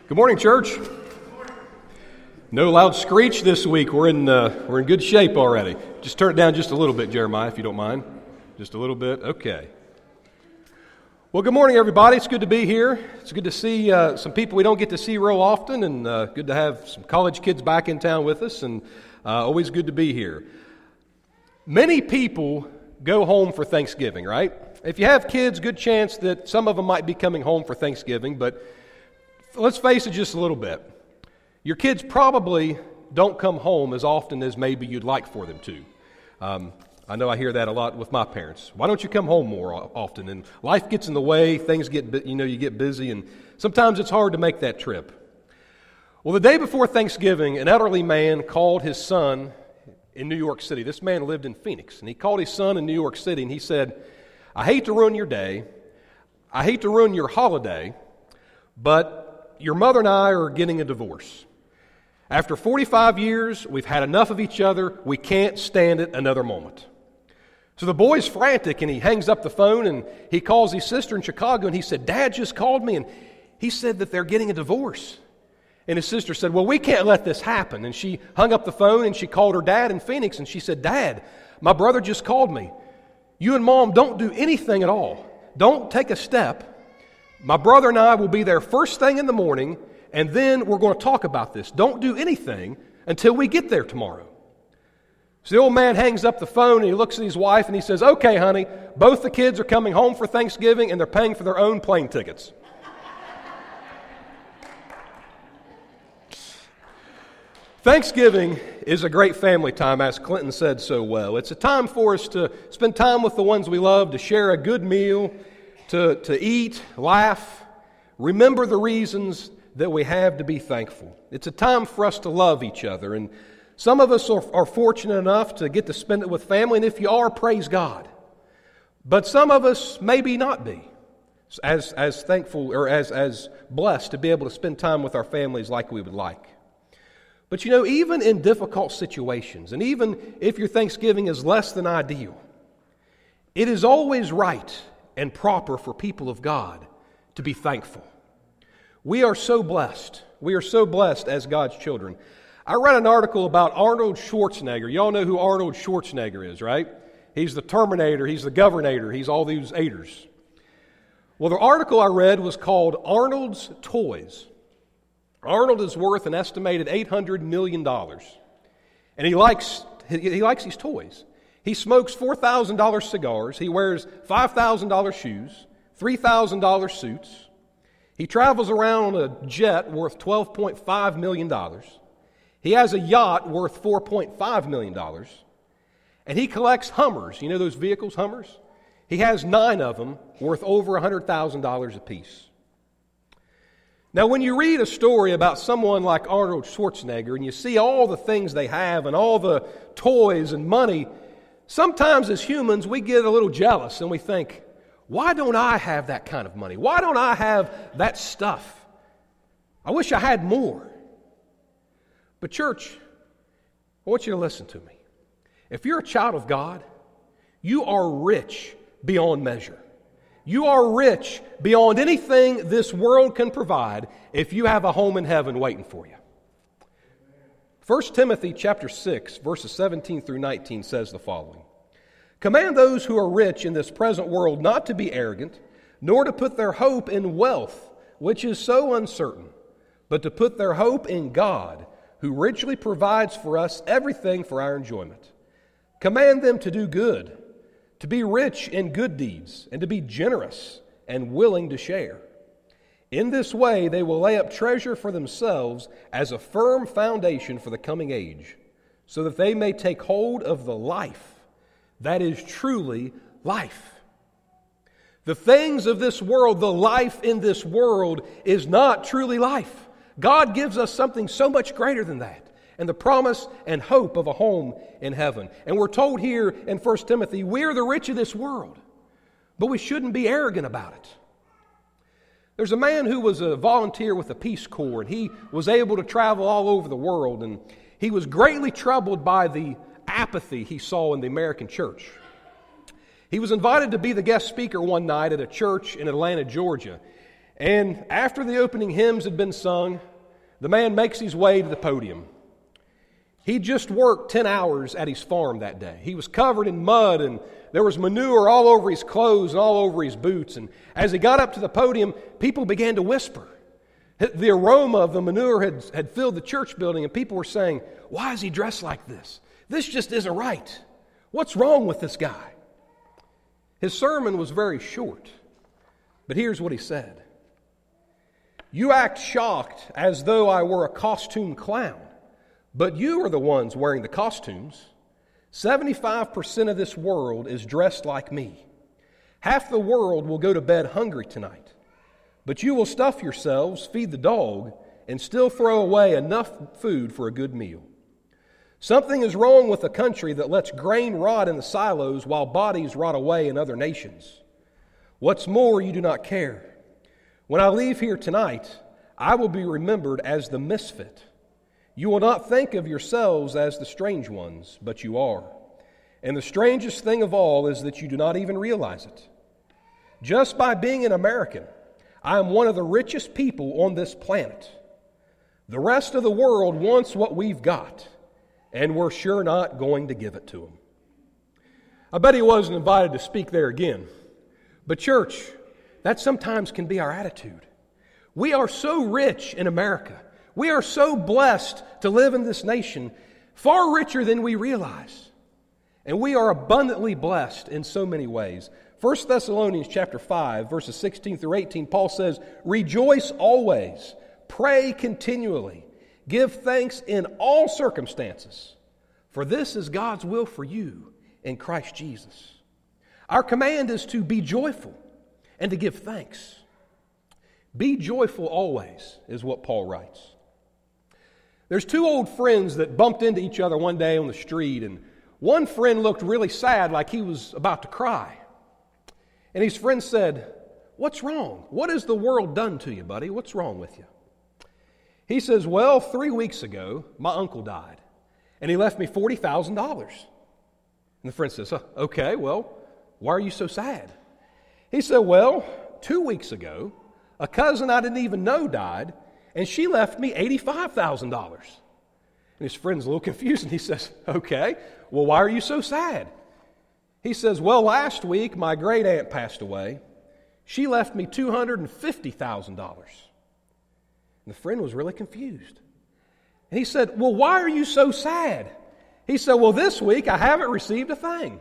Good morning, church. No loud screech this week. We're in good shape already. Just turn it down just a little bit, Jeremiah, if you don't mind. Just a little bit. Okay. Well, good morning, everybody. It's good to be here. It's good to see some people we don't get to see real often, and good to have some college kids back in town with us, and always good to be here. Many people go home for Thanksgiving, right? If you have kids, good chance that some of them might be coming home for Thanksgiving, but let's face it just a little bit. Your kids probably don't come home as often as maybe you'd like for them to. I know I hear that a lot with my parents. Why don't you come home more often? And life gets in the way, things get, you get busy, and sometimes it's hard to make that trip. Well, the day before Thanksgiving, an elderly man called his son in New York City. This man lived in Phoenix, and he called his son in New York City, and he said, "I hate to ruin your day. I hate to ruin your holiday, but your mother and I are getting a divorce. After 45 years, we've had enough of each other. We can't stand it another moment." So the boy's frantic, and he hangs up the phone, and he calls his sister in Chicago, and he said, "Dad just called me, and he said that they're getting a divorce." And his sister said, "Well, we can't let this happen." And she hung up the phone, and she called her dad in Phoenix, and she said, "Dad, my brother just called me. You and Mom don't do anything at all. Don't take a step. My brother and I will be there first thing in the morning, and then we're going to talk about this. Don't do anything until we get there tomorrow." So the old man hangs up the phone, and he looks at his wife, and he says, "Okay, honey, both the kids are coming home for Thanksgiving, and they're paying for their own plane tickets." Thanksgiving is a great family time, as Clinton said so well. It's a time for us to spend time with the ones we love, to share a good meal, to eat, laugh, remember the reasons that we have to be thankful. It's a time for us to love each other, and some of us are fortunate enough to get to spend it with family, and if you are, praise God. But some of us maybe not be as thankful or as blessed to be able to spend time with our families like we would like. But even in difficult situations, and even if your Thanksgiving is less than ideal, it is always right and proper for people of God to be thankful. We are so blessed. We are so blessed as God's children. I read an article about Arnold Schwarzenegger. Y'all know who Arnold Schwarzenegger is, right? He's the Terminator, he's the Governator, he's all these haters. Well, the article I read was called Arnold's Toys. Arnold is worth an estimated $800 million. And he likes these toys. He smokes $4,000 cigars. He wears $5,000 shoes, $3,000 suits. He travels around on a jet worth $12.5 million. He has a yacht worth $4.5 million. And he collects Hummers. You know those vehicles, Hummers? He has 9 of them worth over $100,000 apiece. Now, when you read a story about someone like Arnold Schwarzenegger and you see all the things they have and all the toys and money, sometimes as humans we get a little jealous and we think, why don't I have that kind of money? Why don't I have that stuff? I wish I had more. But church, I want you to listen to me. If you're a child of God, you are rich beyond measure. You are rich beyond anything this world can provide if you have a home in heaven waiting for you. 1 Timothy chapter 6, verses 17 through 19 says the following. "Command those who are rich in this present world not to be arrogant, nor to put their hope in wealth, which is so uncertain, but to put their hope in God, who richly provides for us everything for our enjoyment. Command them to do good, to be rich in good deeds, and to be generous and willing to share. In this way they will lay up treasure for themselves as a firm foundation for the coming age, so that they may take hold of the life that is truly life." The things of this world, the life in this world, is not truly life. God gives us something so much greater than that, and the promise and hope of a home in heaven. And we're told here in 1 Timothy, we're the rich of this world, but we shouldn't be arrogant about it. There's a man who was a volunteer with the Peace Corps, and he was able to travel all over the world, and he was greatly troubled by the apathy he saw in the American church. He was invited to be the guest speaker one night at a church in Atlanta, Georgia, And after the opening hymns had been sung, the man makes his way to the podium. He just worked 10 hours at his farm that day. He was covered in mud, and there was manure all over his clothes and all over his boots. And as he got up to the podium, people began to whisper. The aroma of the manure had filled the church building, and people were saying, "Why is he dressed like this? This just isn't right. What's wrong with this guy?" His sermon was very short, but here's what he said. "You act shocked as though I were a costume clown, but you are the ones wearing the costumes. 75% of this world is dressed like me. Half the world will go to bed hungry tonight. But you will stuff yourselves, feed the dog, and still throw away enough food for a good meal. Something is wrong with a country that lets grain rot in the silos while bodies rot away in other nations. What's more, you do not care. When I leave here tonight, I will be remembered as the misfit. You will not think of yourselves as the strange ones, but you are. And the strangest thing of all is that you do not even realize it. Just by being an American, I am one of the richest people on this planet. The rest of the world wants what we've got, and we're sure not going to give it to them." I bet he wasn't invited to speak there again. But church, that sometimes can be our attitude. We are so rich in America. We are so blessed to live in this nation, far richer than we realize. And we are abundantly blessed in so many ways. 1 Thessalonians chapter 5, verses 16 through 18, Paul says, "Rejoice always, pray continually, give thanks in all circumstances, for this is God's will for you in Christ Jesus." Our command is to be joyful and to give thanks. Be joyful always, is what Paul writes. There's two old friends that bumped into each other one day on the street, and one friend looked really sad, like he was about to cry. And his friend said, "What's wrong? What has the world done to you, buddy? What's wrong with you?" He says, "Well, 3 weeks ago, my uncle died, and he left me $40,000. And the friend says, "Okay, well, why are you so sad?" He said, "Well, 2 weeks ago, a cousin I didn't even know died, and she left me $85,000. And his friend's a little confused, and he says, "Okay, well, why are you so sad?" He says, "Well, last week my great aunt passed away. She left me $250,000. And the friend was really confused. And he said, "Well, why are you so sad?" He said, "Well, this week I haven't received a thing."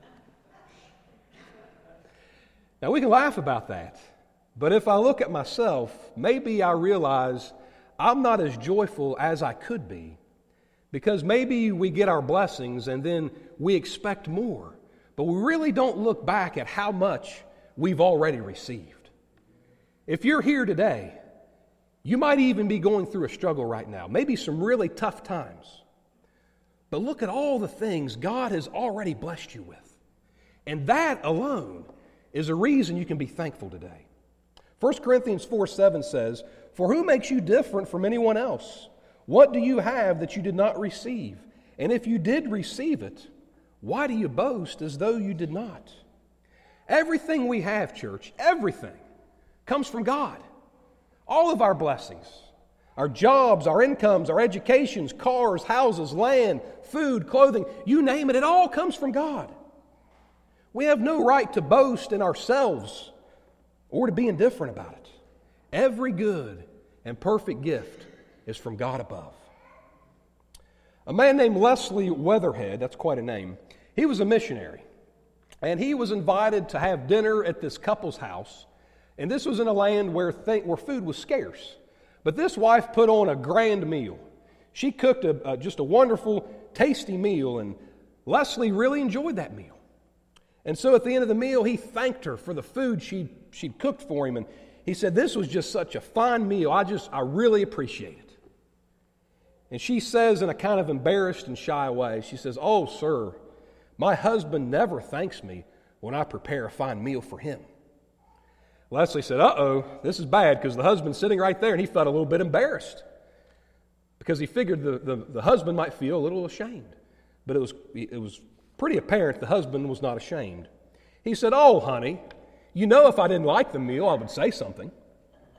Now, we can laugh about that, but if I look at myself, maybe I realize I'm not as joyful as I could be, because maybe we get our blessings and then we expect more. But we really don't look back at how much we've already received. If you're here today, you might even be going through a struggle right now, maybe some really tough times. But look at all the things God has already blessed you with. And that alone is a reason you can be thankful today. 1 Corinthians 4:7 says, "For who makes you different from anyone else? What do you have that you did not receive? And if you did receive it, why do you boast as though you did not?" Everything we have, church, everything comes from God. All of our blessings, our jobs, our incomes, our educations, cars, houses, land, food, clothing, you name it, it all comes from God. We have no right to boast in ourselves or to be indifferent about it. Every good and perfect gift is from God above. A man named Leslie Weatherhead, that's quite a name, he was a missionary. And he was invited to have dinner at this couple's house. And this was in a land where food was scarce. But this wife put on a grand meal. She cooked just a wonderful, tasty meal, and Leslie really enjoyed that meal. And so at the end of the meal, he thanked her for the food she'd cooked for him. And he said, "This was just such a fine meal. I really appreciate it." And she says in a kind of embarrassed and shy way, she says, "Oh, sir, my husband never thanks me when I prepare a fine meal for him." Leslie said, "Uh-oh, this is bad," because the husband's sitting right there, and he felt a little bit embarrassed because he figured the husband might feel a little ashamed. But it was pretty apparent the husband was not ashamed. He said, "Oh, honey, you know if I didn't like the meal, I would say something."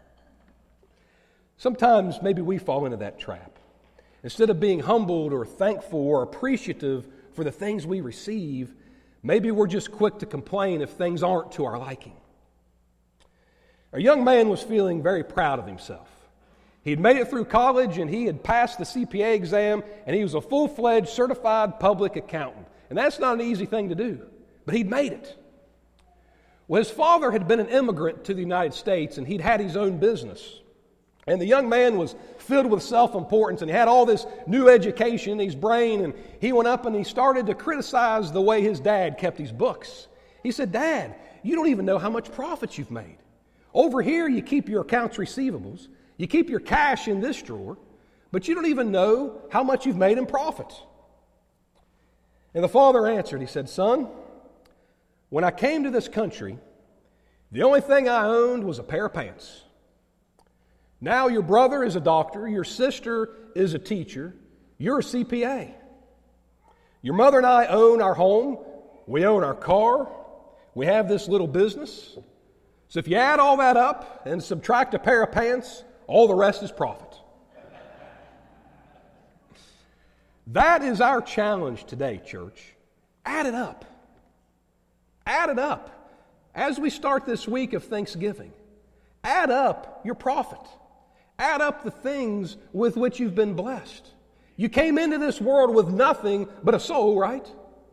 Sometimes maybe we fall into that trap. Instead of being humbled or thankful or appreciative for the things we receive, maybe we're just quick to complain if things aren't to our liking. A young man was feeling very proud of himself. He had made it through college and he had passed the CPA exam and he was a full-fledged certified public accountant. And that's not an easy thing to do, but he'd made it. Well, his father had been an immigrant to the United States and he'd had his own business. And the young man was filled with self-importance and he had all this new education in his brain, and he went up and he started to criticize the way his dad kept his books. He said, "Dad, you don't even know how much profits you've made. Over here you keep your accounts receivables, you keep your cash in this drawer, but you don't even know how much you've made in profits." And the father answered, he said, "Son, when I came to this country, the only thing I owned was a pair of pants. Now your brother is a doctor, your sister is a teacher, you're a CPA. Your mother and I own our home, we own our car, we have this little business. So if you add all that up and subtract a pair of pants, all the rest is profit." That is our challenge today, church. Add it up. Add it up. As we start this week of Thanksgiving, add up your profit. Add up the things with which you've been blessed. You came into this world with nothing but a soul, right?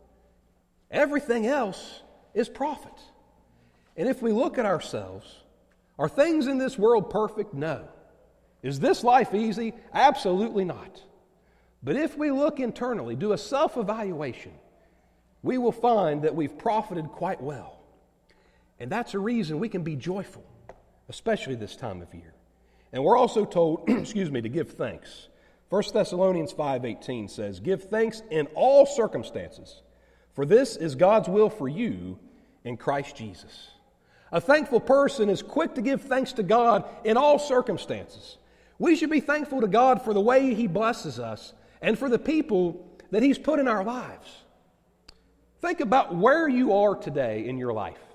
Everything else is profit. And if we look at ourselves, are things in this world perfect? No. Is this life easy? Absolutely not. But if we look internally, do a self-evaluation, we will find that we've profited quite well. And that's a reason we can be joyful, especially this time of year. And we're also told, to give thanks. 1 Thessalonians 5:18 says, "Give thanks in all circumstances, for this is God's will for you in Christ Jesus." A thankful person is quick to give thanks to God in all circumstances. We should be thankful to God for the way He blesses us and for the people that He's put in our lives. Think about where you are today in your life.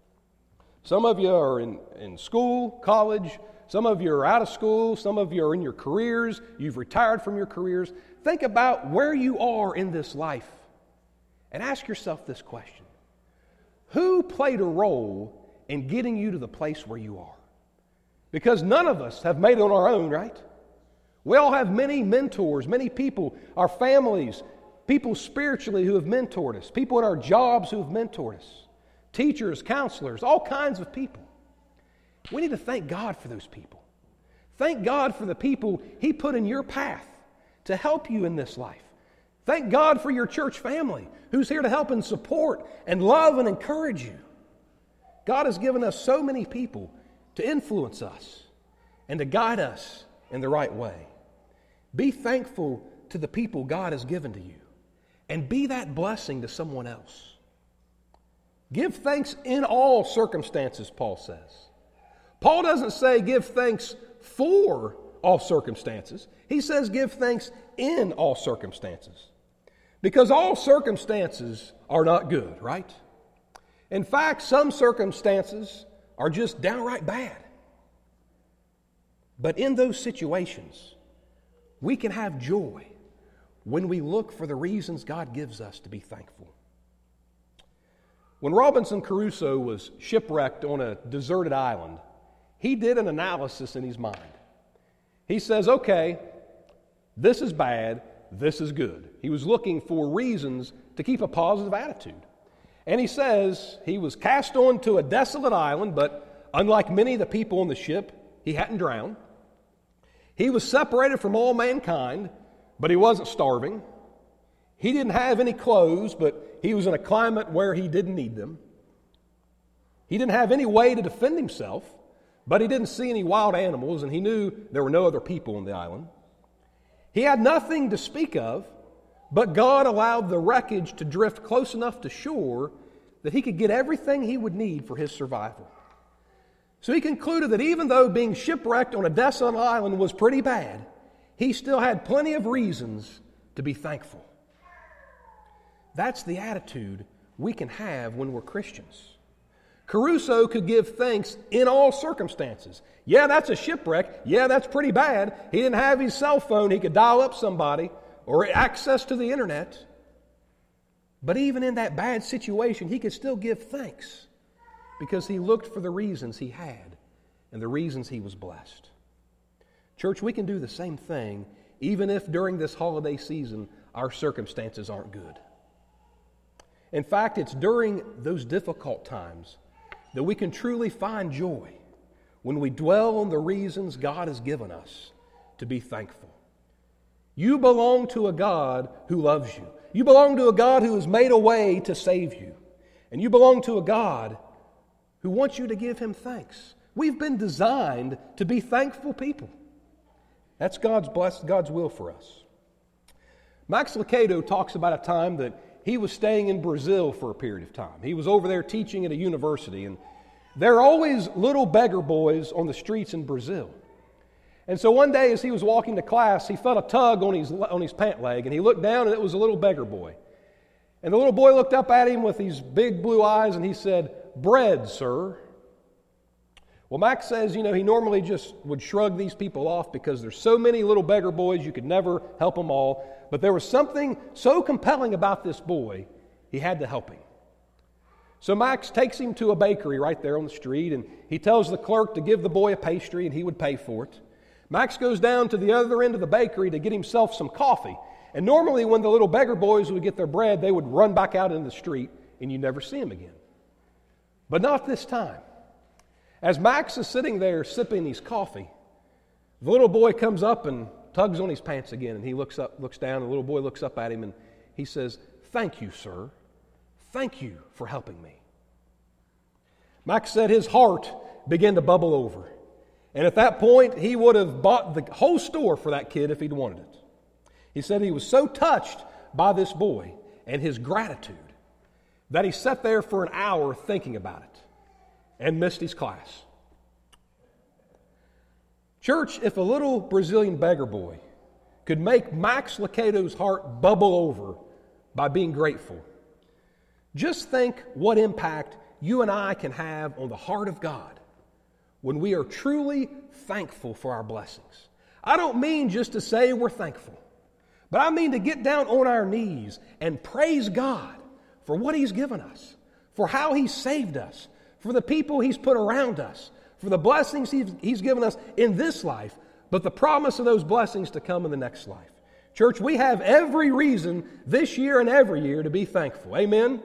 Some of you are in school, college. Some of you are out of school. Some of you are in your careers. You've retired from your careers. Think about where you are in this life and ask yourself this question. Who played a role in getting you to the place where you are? Because none of us have made it on our own, right? We all have many mentors, many people, our families, people spiritually who have mentored us, people at our jobs who have mentored us, teachers, counselors, all kinds of people. We need to thank God for those people. Thank God for the people He put in your path to help you in this life. Thank God for your church family who's here to help and support and love and encourage you. God has given us so many people to influence us and to guide us in the right way. Be thankful to the people God has given to you and be that blessing to someone else. Give thanks in all circumstances, Paul says. Paul doesn't say give thanks for all circumstances. He says give thanks in all circumstances. Because all circumstances are not good, right? In fact, some circumstances are just downright bad. But in those situations, we can have joy when we look for the reasons God gives us to be thankful. When Robinson Crusoe was shipwrecked on a deserted island, he did an analysis in his mind. He says, okay, this is bad, this is good. He was looking for reasons to keep a positive attitude. And he says he was cast onto a desolate island, but unlike many of the people on the ship, he hadn't drowned. He was separated from all mankind, but he wasn't starving. He didn't have any clothes, but he was in a climate where he didn't need them. He didn't have any way to defend himself, but he didn't see any wild animals, and he knew there were no other people on the island. He had nothing to speak of, but God allowed the wreckage to drift close enough to shore that he could get everything he would need for his survival. So he concluded that even though being shipwrecked on a desolate island was pretty bad, he still had plenty of reasons to be thankful. That's the attitude we can have when we're Christians. Crusoe could give thanks in all circumstances. Yeah, that's a shipwreck. Yeah, that's pretty bad. He didn't have his cell phone. He could dial up somebody or access to the internet. But even in that bad situation, he could still give thanks because he looked for the reasons he had and the reasons he was blessed. Church, we can do the same thing even if during this holiday season our circumstances aren't good. In fact, it's during those difficult times that we can truly find joy when we dwell on the reasons God has given us to be thankful. You belong to a God who loves you. You belong to a God who has made a way to save you. And you belong to a God who wants you to give Him thanks. We've been designed to be thankful people. That's God's will for us. Max Lucado talks about a time that he was staying in Brazil for a period of time. He was over there teaching at a university, and there are always little beggar boys on the streets in Brazil. And so one day as he was walking to class, he felt a tug on his pant leg, and he looked down, and it was a little beggar boy. And the little boy looked up at him with these big blue eyes, and he said, "Bread, sir." Well, Max says, he normally just would shrug these people off because there's so many little beggar boys, you could never help them all. But there was something so compelling about this boy, he had to help him. So Max takes him to a bakery right there on the street, and he tells the clerk to give the boy a pastry, and he would pay for it. Max goes down to the other end of the bakery to get himself some coffee. And normally when the little beggar boys would get their bread, they would run back out into the street, and you never see them again. But not this time. As Max is sitting there sipping his coffee, the little boy comes up and tugs on his pants again, and he looks down, and the little boy looks up at him, and he says, "Thank you, sir. Thank you for helping me." Max said his heart began to bubble over. And at that point, he would have bought the whole store for that kid if he'd wanted it. He said he was so touched by this boy and his gratitude that he sat there for an hour thinking about it and missed his class. Church, if a little Brazilian beggar boy could make Max Lucado's heart bubble over by being grateful, just think what impact you and I can have on the heart of God when we are truly thankful for our blessings. I don't mean just to say we're thankful, but I mean to get down on our knees and praise God for what He's given us, for how He's saved us, for the people He's put around us, for the blessings He's given us in this life, but the promise of those blessings to come in the next life. Church, we have every reason this year and every year to be thankful. Amen?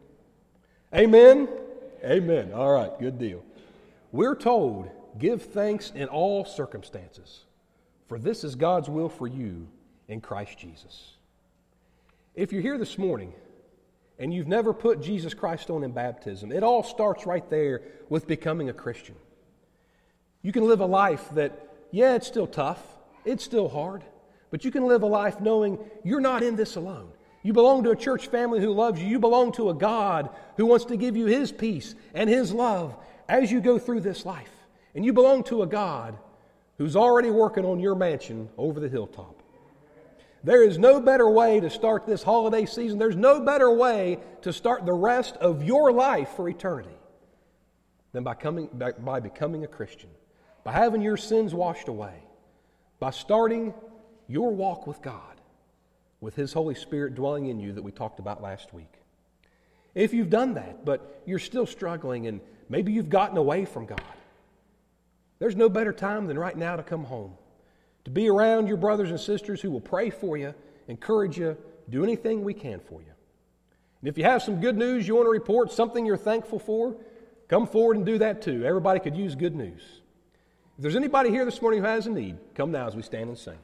Amen? Amen. All right, good deal. We're told, give thanks in all circumstances, for this is God's will for you in Christ Jesus. If you're here this morning and you've never put Jesus Christ on in baptism, it all starts right there with becoming a Christian. You can live a life that, it's still tough, it's still hard, but you can live a life knowing you're not in this alone. You belong to a church family who loves you. You belong to a God who wants to give you His peace and His love as you go through this life. And you belong to a God who's already working on your mansion over the hilltop. There is no better way to start this holiday season. There's no better way to start the rest of your life for eternity than by becoming a Christian, by having your sins washed away, by starting your walk with God, with His Holy Spirit dwelling in you that we talked about last week. If you've done that, but you're still struggling and maybe you've gotten away from God, there's no better time than right now to come home, to be around your brothers and sisters who will pray for you, encourage you, do anything we can for you. And if you have some good news you want to report, something you're thankful for, come forward and do that too. Everybody could use good news. If there's anybody here this morning who has a need, come now as we stand and sing.